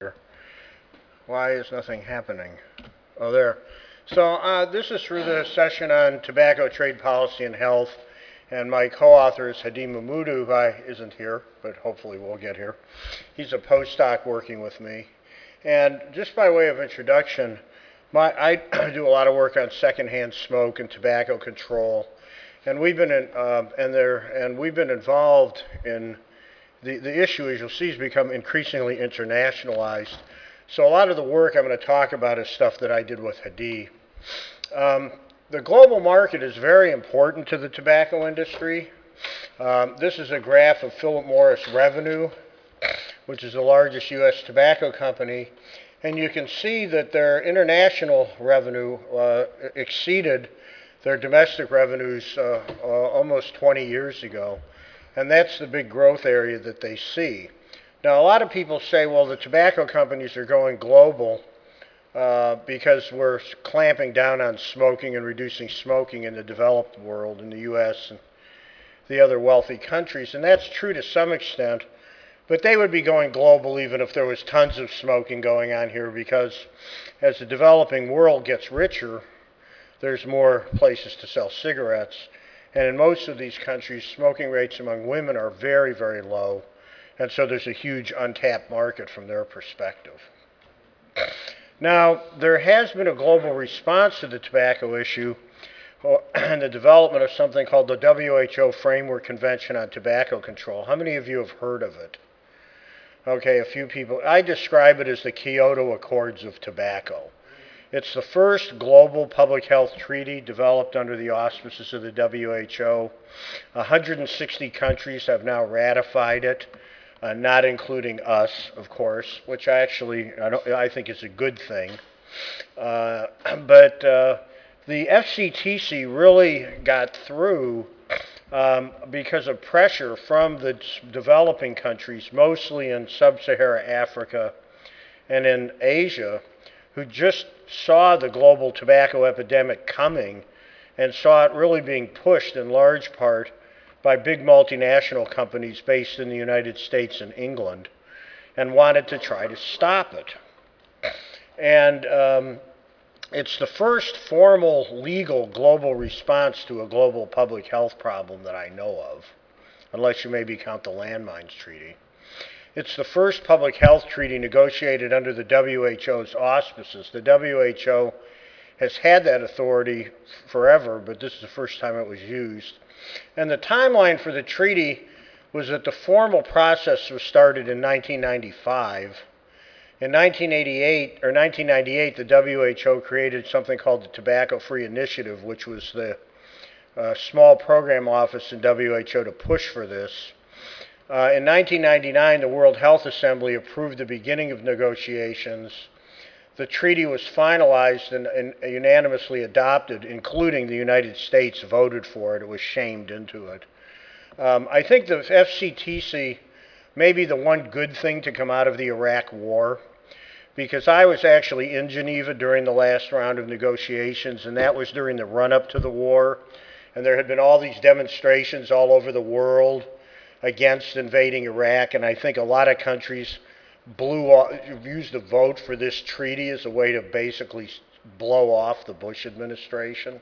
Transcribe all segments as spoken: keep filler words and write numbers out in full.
Why is nothing happening? Oh, there. So uh, this is for the session on tobacco trade policy and health, and my co-author is Hadi Mahmoudou, who I, isn't here, but hopefully will get here. He's a postdoc working with me. And just by way of introduction, my, I do a lot of work on secondhand smoke and tobacco control, and we've been in, uh, and there, and we've been involved in the the issue, as you'll see, has become increasingly internationalized. So a lot of the work I'm going to talk about is stuff that I did with Hadi. Um, the global market is very important to the tobacco industry. Um, this is a graph of Philip Morris revenue, which is the largest U S tobacco company. And you can see that their international revenue uh, exceeded their domestic revenues uh, uh, almost twenty years ago. And that's the big growth area that they see. Now, a lot of people say, well, the tobacco companies are going global uh, because we're clamping down on smoking and reducing smoking in the developed world, in the U S and the other wealthy countries. And that's true to some extent, but they would be going global even if there was tons of smoking going on here, because as the developing world gets richer, there's more places to sell cigarettes. And in most of these countries, smoking rates among women are very, very low. And so there's a huge untapped market from their perspective. Now, there has been a global response to the tobacco issue and the development of something called the W H O Framework Convention on Tobacco Control. How many of you have heard of it? Okay, a few people. I describe it as the Kyoto Accords of tobacco. It's the first global public health treaty developed under the auspices of the W H O. one hundred sixty countries have now ratified it, uh, not including us, of course, which I actually I, don't, I think is a good thing. Uh, but uh, the F C T C really got through um, because of pressure from the developing countries, mostly in sub-Saharan Africa and in Asia, who just saw the global tobacco epidemic coming and saw it really being pushed in large part by big multinational companies based in the United States and England, and wanted to try to stop it. And um, it's the first formal legal global response to a global public health problem that I know of, unless you maybe count the Landmines Treaty. It's the first public health treaty negotiated under the W H O's auspices. The W H O has had that authority forever, but this is the first time it was used. And the timeline for the treaty was that the formal process was started in nineteen ninety-five. In nineteen eighty-eight, or nineteen ninety-eight, the W H O created something called the Tobacco Free Initiative, which was the uh, small program office in W H O to push for this. Uh, in nineteen ninety-nine, the World Health Assembly approved the beginning of negotiations. The treaty was finalized and, and unanimously adopted, including the United States voted for it. It was shamed into it. Um, I think the F C T C may be the one good thing to come out of the Iraq War, because I was actually in Geneva during the last round of negotiations, and that was during the run-up to the war. And there had been all these demonstrations all over the world against invading Iraq, and I think a lot of countries blew off, used the vote for this treaty as a way to basically blow off the Bush administration.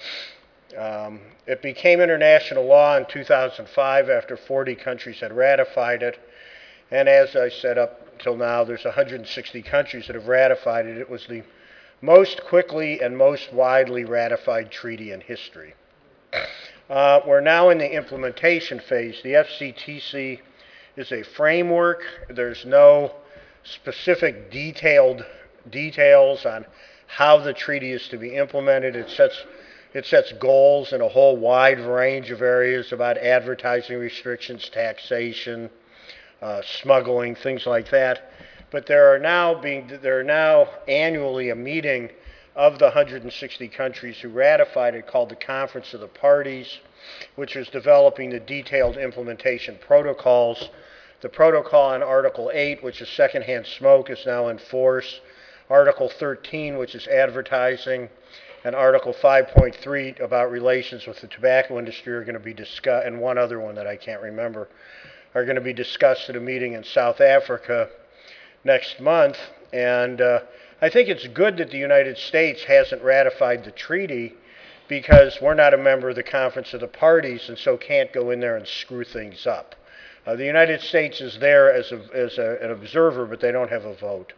Um, it became international law in two thousand five after forty countries had ratified it, and as I said, up till now, there's one hundred sixty countries that have ratified it. It was the most quickly and most widely ratified treaty in history. Uh, we're now in the implementation phase. The F C T C is a framework. There's no specific detailed details on how the treaty is to be implemented. It sets, it sets goals in a whole wide range of areas about advertising restrictions, taxation, uh, smuggling, things like that. But there are now being there are now annually a meeting of the one hundred sixty countries who ratified it, called the Conference of the Parties, which is developing the detailed implementation protocols. The protocol on Article eight, which is secondhand smoke, is now in force. Article thirteen, which is advertising, and Article five point three about relations with the tobacco industry are going to be discussed, and one other one that I can't remember, are going to be discussed at a meeting in South Africa next month. And uh, I think it's good that the United States hasn't ratified the treaty because we're not a member of the Conference of the Parties and so can't go in there and screw things up. Uh, the United States is there as, a, as a, an observer, but they don't have a vote.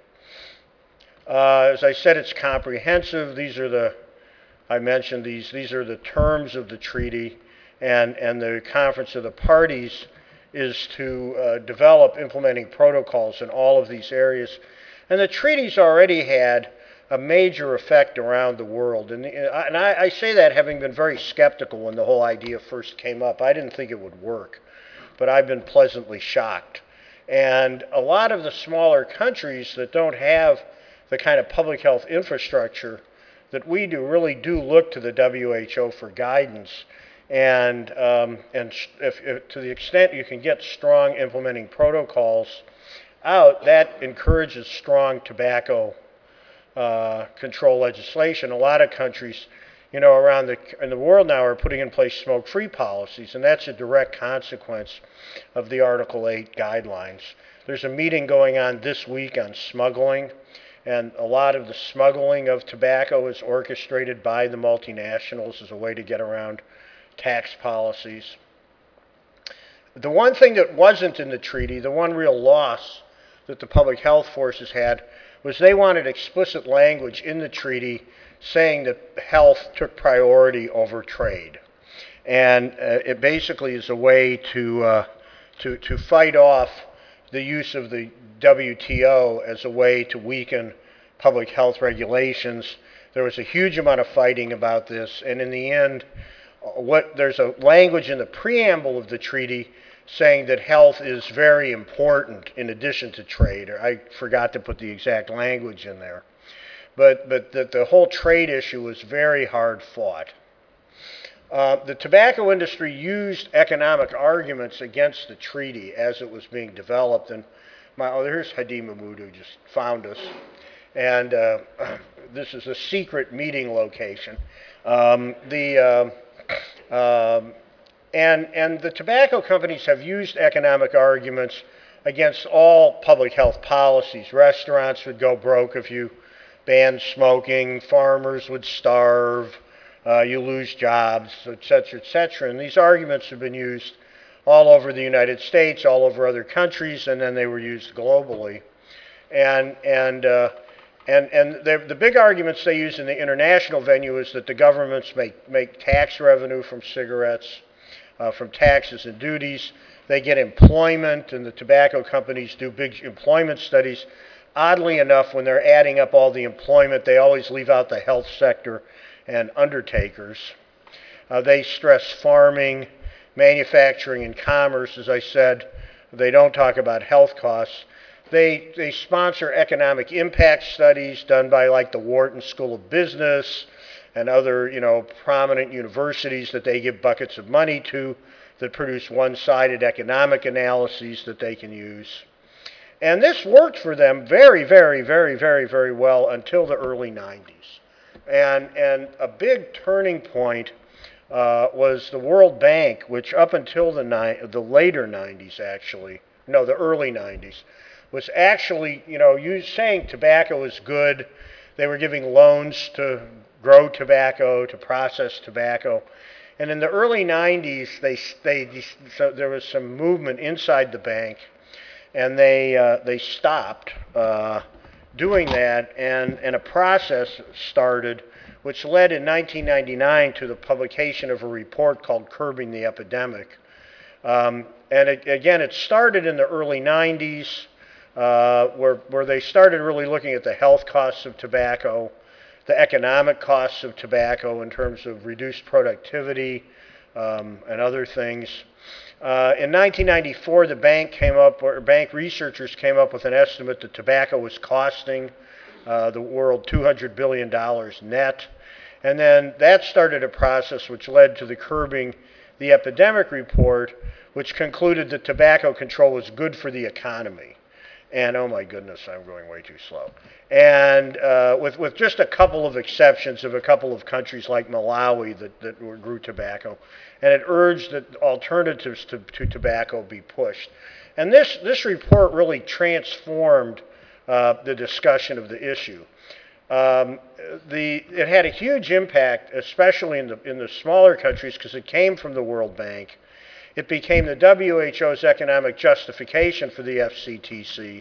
Uh, as I said, it's comprehensive. These are the, I mentioned these, these are the terms of the treaty, and, and the Conference of the Parties is to uh, develop implementing protocols in all of these areas. And the treaty's already had a major effect around the world. And, and I, I say that having been very skeptical when the whole idea first came up. I didn't think it would work, but I've been pleasantly shocked. And a lot of the smaller countries that don't have the kind of public health infrastructure that we do really do look to the W H O for guidance. And, um, and if, if, to the extent you can get strong implementing protocols out, that encourages strong tobacco uh, control legislation. A lot of countries, you know, around the, in the world now are putting in place smoke-free policies, and that's a direct consequence of the Article eight guidelines. There's a meeting going on this week on smuggling, and a lot of the smuggling of tobacco is orchestrated by the multinationals as a way to get around tax policies. The one thing that wasn't in the treaty, the one real loss that the public health forces had, was they wanted explicit language in the treaty saying that health took priority over trade. And uh, it basically is a way to, uh, to, to fight off the use of the W T O as a way to weaken public health regulations. There was a huge amount of fighting about this, and in the end, what, there's a language in the preamble of the treaty saying that health is very important in addition to trade. I forgot to put the exact language in there. But, but that the whole trade issue was very hard fought. Uh, the tobacco industry used economic arguments against the treaty as it was being developed. And my, oh, here's Hadi Mahmood, who just found us. And uh, this is a secret meeting location. Um, the, uh, um, and, and the tobacco companies have used economic arguments against all public health policies. Restaurants would go broke if you banned smoking, farmers would starve, uh, you lose jobs, et cetera, et cetera. And these arguments have been used all over the United States, all over other countries, and then they were used globally. And, and, uh, and, and the big arguments they use in the international venue is that the governments make, make tax revenue from cigarettes, uh, from taxes and duties. They get employment, and the tobacco companies do big employment studies. Oddly enough, when they're adding up all the employment, they always leave out the health sector and undertakers. Uh, they stress farming, manufacturing, and commerce. As I said, they don't talk about health costs. They, they sponsor economic impact studies done by like the Wharton School of Business and other, you know, prominent universities that they give buckets of money to that produce one-sided economic analyses that they can use. And this worked for them very, very, very, very, very well until the early nineties. And, and a big turning point uh, was the World Bank, which up until the, ni the later nineties, actually, no, the early nineties, was actually, you know, used, saying tobacco is good. They were giving loans to grow tobacco, to process tobacco. And in the early nineties, they, they, so there was some movement inside the bank, and they, uh, they stopped uh, doing that, and, and a process started which led in nineteen ninety-nine to the publication of a report called Curbing the Epidemic. Um, and it, again, it started in the early nineties, uh, where, where they started really looking at the health costs of tobacco, the economic costs of tobacco in terms of reduced productivity um, and other things. Uh, in nineteen ninety-four, the bank came up, or bank researchers came up with an estimate that tobacco was costing uh, the world two hundred billion dollars net. And then that started a process which led to the Curbing the Epidemic report, which concluded that tobacco control was good for the economy. And oh my goodness, I'm going way too slow. And uh, with, with just a couple of exceptions of a couple of countries like Malawi that, that grew tobacco. And it urged that alternatives to, to tobacco be pushed. And this, this report really transformed uh, the discussion of the issue. Um, the, it had a huge impact, especially in the, in the smaller countries, because it came from the World Bank. It became the W H O's economic justification for the F C T C.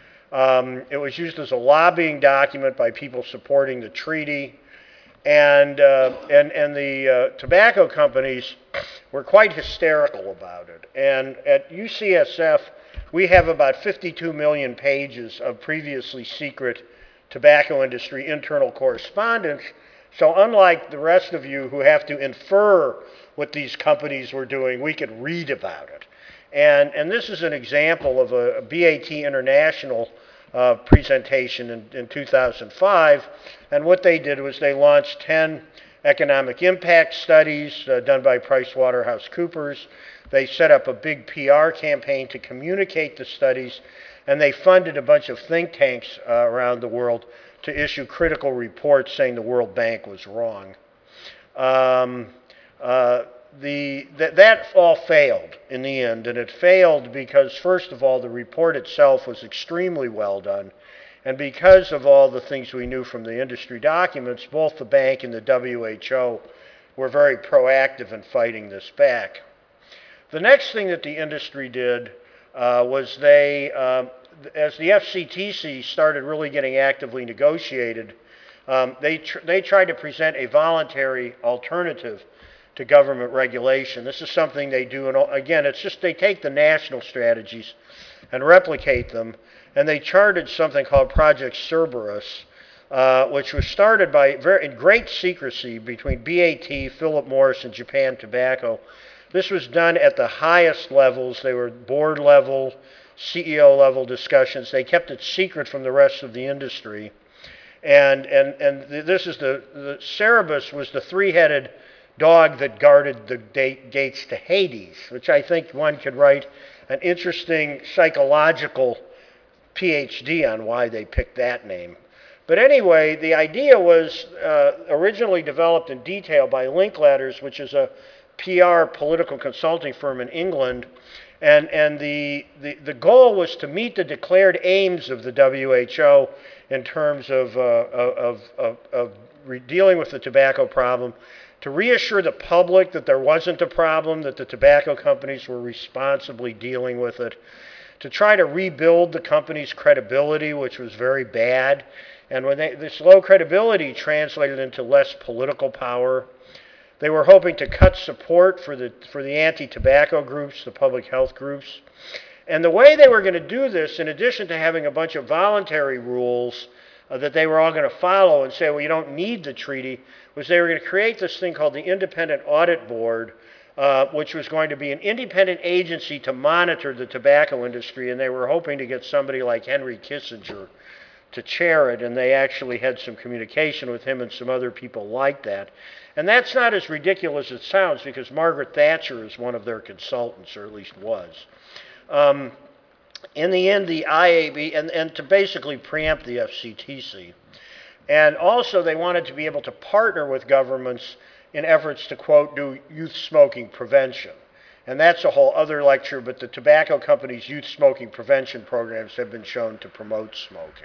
Um, it was used as a lobbying document by people supporting the treaty. And, uh, and, and the uh, tobacco companies were quite hysterical about it. And at U C S F, we have about fifty-two million pages of previously secret tobacco industry internal correspondence. So unlike the rest of you who have to infer what these companies were doing, we could read about it. And, and this is an example of a, a B A T International uh, presentation in, in two thousand five. And what they did was they launched ten economic impact studies uh, done by PricewaterhouseCoopers. They set up a big P R campaign to communicate the studies, and they funded a bunch of think tanks uh, around the world to issue critical reports saying the World Bank was wrong. Um, uh, the, th that all failed in the end, and it failed because, first of all, the report itself was extremely well done, and because of all the things we knew from the industry documents, both the bank and the W H O were very proactive in fighting this back. The next thing that the industry did uh, was they, uh, as the F C T C started really getting actively negotiated, um, they, tr they tried to present a voluntary alternative to government regulation. This is something they do, and again, it's just they take the national strategies and replicate them, and they charted something called Project Cerberus, uh, which was started by very, in great secrecy between B A T, Philip Morris, and Japan Tobacco. This was done at the highest levels. They were board level, C E O level discussions. They kept it secret from the rest of the industry. And, and, and this is the, the Cerberus was the three-headed dog that guarded the gates to Hades, which I think one could write an interesting psychological PhD on why they picked that name. But anyway, the idea was uh, originally developed in detail by Linklater's, which is a P R political consulting firm in England, and, and the, the, the goal was to meet the declared aims of the W H O in terms of, uh, of, of, of dealing with the tobacco problem, to reassure the public that there wasn't a problem, that the tobacco companies were responsibly dealing with it, to try to rebuild the company's credibility, which was very bad, and when they, this low credibility translated into less political power. They were hoping to cut support for the, for the anti-tobacco groups, the public health groups. And the way they were going to do this, in addition to having a bunch of voluntary rules uh, that they were all going to follow and say, well, you don't need the treaty, was they were going to create this thing called the Independent Audit Board, uh, which was going to be an independent agency to monitor the tobacco industry, and they were hoping to get somebody like Henry Kissinger to chair it, and they actually had some communication with him and some other people like that. And that's not as ridiculous as it sounds, because Margaret Thatcher is one of their consultants, or at least was. Um, in the end, the I A B, and, and to basically preempt the F C T C. And also they wanted to be able to partner with governments in efforts to, quote, do youth smoking prevention. And that's a whole other lecture, but the tobacco companies' youth smoking prevention programs have been shown to promote smoking.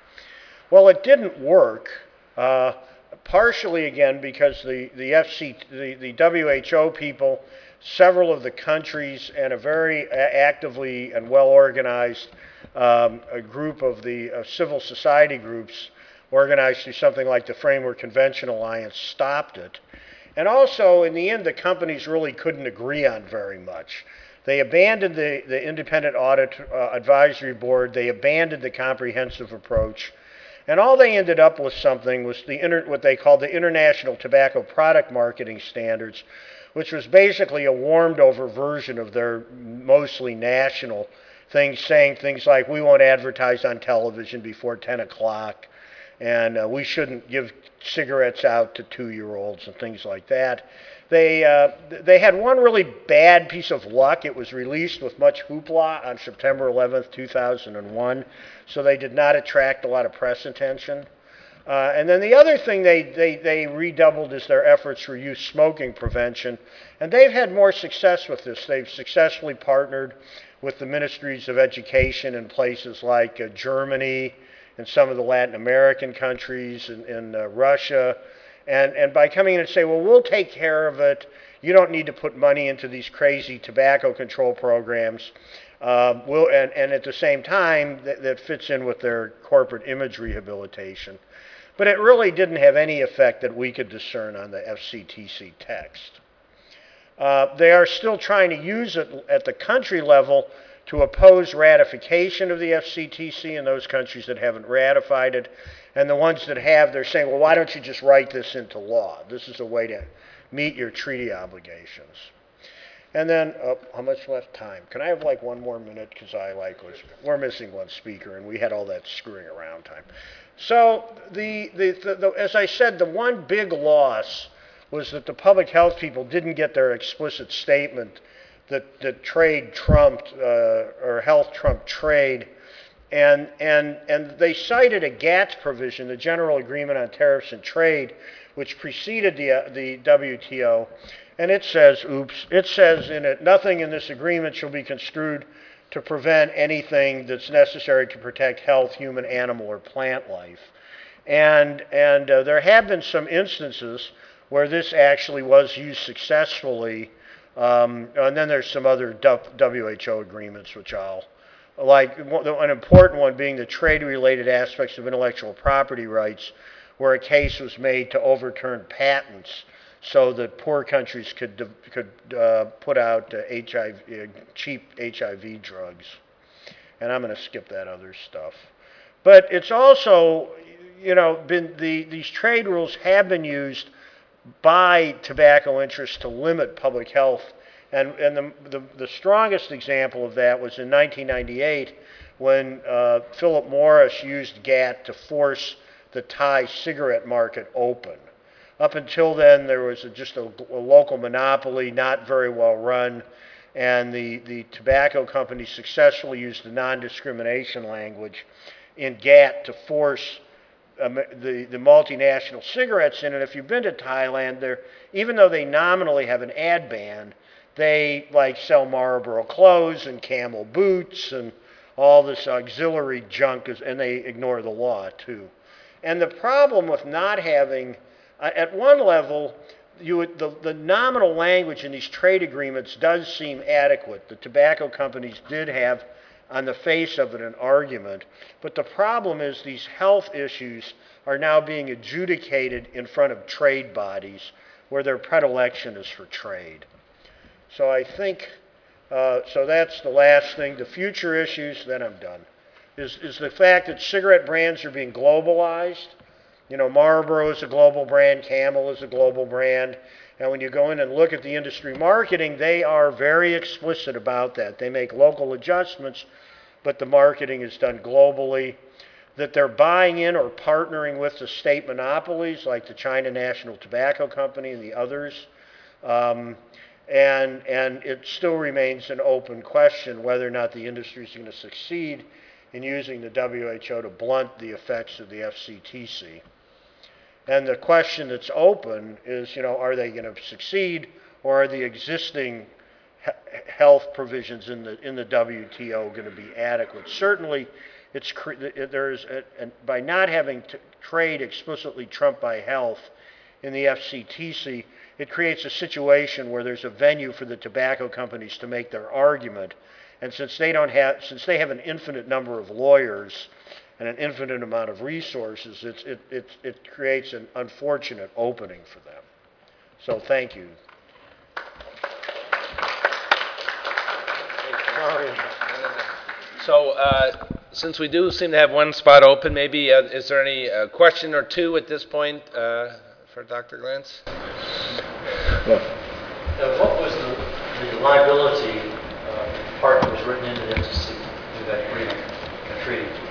Well, it didn't work. Uh, Partially, again, because the, the, F C, the, the W H O people, several of the countries, and a very actively and well-organized um, a group of the uh, civil society groups organized through something like the Framework Convention Alliance stopped it. And also, in the end, the companies really couldn't agree on very much. They abandoned the, the Independent Audit uh, Advisory Board. They abandoned the comprehensive approach. And all they ended up with something was the inter, what they called the International Tobacco Product Marketing Standards, which was basically a warmed-over version of their mostly national things, saying things like, we won't advertise on television before ten o'clock, and uh, we shouldn't give cigarettes out to two-year-olds and things like that. They, uh, they had one really bad piece of luck. It was released with much hoopla on September eleventh, two thousand one, so they did not attract a lot of press attention. Uh, and then the other thing they, they, they redoubled is their efforts for youth smoking prevention, and they've had more success with this. They've successfully partnered with the ministries of education in places like uh, Germany and some of the Latin American countries and, and uh, Russia. And, and by coming in and say, well, we'll take care of it. You don't need to put money into these crazy tobacco control programs. Um, we'll, and, and at the same time, that, that fits in with their corporate image rehabilitation. But it really didn't have any effect that we could discern on the F C T C text. Uh, they are still trying to use it at the country level to oppose ratification of the F C T C in those countries that haven't ratified it. And the ones that have, they're saying, well, why don't you just write this into law? This is a way to meet your treaty obligations. And then, oh, how much left time? Can I have like one more minute? Because I like, was, we're missing one speaker, and we had all that screwing around time. So, the, the, the, the, as I said, the one big loss was that the public health people didn't get their explicit statement that, that trade trumped, uh, or health trumped trade. And, and, and they cited a GATT provision, the General Agreement on Tariffs and Trade, which preceded the, uh, the W T O. And it says, oops, it says in it, nothing in this agreement shall be construed to prevent anything that's necessary to protect health, human, animal, or plant life. And, and uh, there have been some instances where this actually was used successfully. Um, and then there's some other W H O agreements, which I'll, like an important one being the trade-related aspects of intellectual property rights, where a case was made to overturn patents so that poor countries could, could uh, put out uh, H I V, uh, cheap H I V drugs. And I'm going to skip that other stuff. But it's also, you know, been the, these trade rules have been used by tobacco interests to limit public health. And, and the, the, the strongest example of that was in nineteen ninety-eight when uh, Philip Morris used GATT to force the Thai cigarette market open. Up until then, there was a, just a, a local monopoly, not very well run, and the, the tobacco companies successfully used the non-discrimination language in GATT to force um, the, the multinational cigarettes in. And if you've been to Thailand, they're, even though they nominally have an ad ban, they like sell Marlboro clothes and Camel boots and all this auxiliary junk, is, and they ignore the law too. And the problem with not having, uh, at one level, you would, the, the nominal language in these trade agreements does seem adequate. The tobacco companies did have, on the face of it, an argument. But the problem is these health issues are now being adjudicated in front of trade bodies where their predilection is for trade. So I think, uh, so that's the last thing. The future issues, then I'm done, is, is the fact that cigarette brands are being globalized. You know, Marlboro is a global brand, Camel is a global brand, and when you go in and look at the industry marketing, they are very explicit about that. They make local adjustments, but the marketing is done globally. That they're buying in or partnering with the state monopolies like the China National Tobacco Company and the others. Um, And, and it still remains an open question whether or not the industry is going to succeed in using the W H O to blunt the effects of the F C T C. And the question that's open is, you know, are they going to succeed, or are the existing he health provisions in the, in the W T O going to be adequate? Certainly, it's, there's a, a, by not having t trade explicitly trumped by health in the F C T C, it creates a situation where there's a venue for the tobacco companies to make their argument. And since they don't have, since they have an infinite number of lawyers and an infinite amount of resources, it's, it, it, it creates an unfortunate opening for them. So thank you. So uh, since we do seem to have one spot open, maybe uh, is there any uh, question or two at this point uh, for Doctor Glantz? Uh, what was the, the liability uh, part that was written into the F C C, into that agreement, the treaty?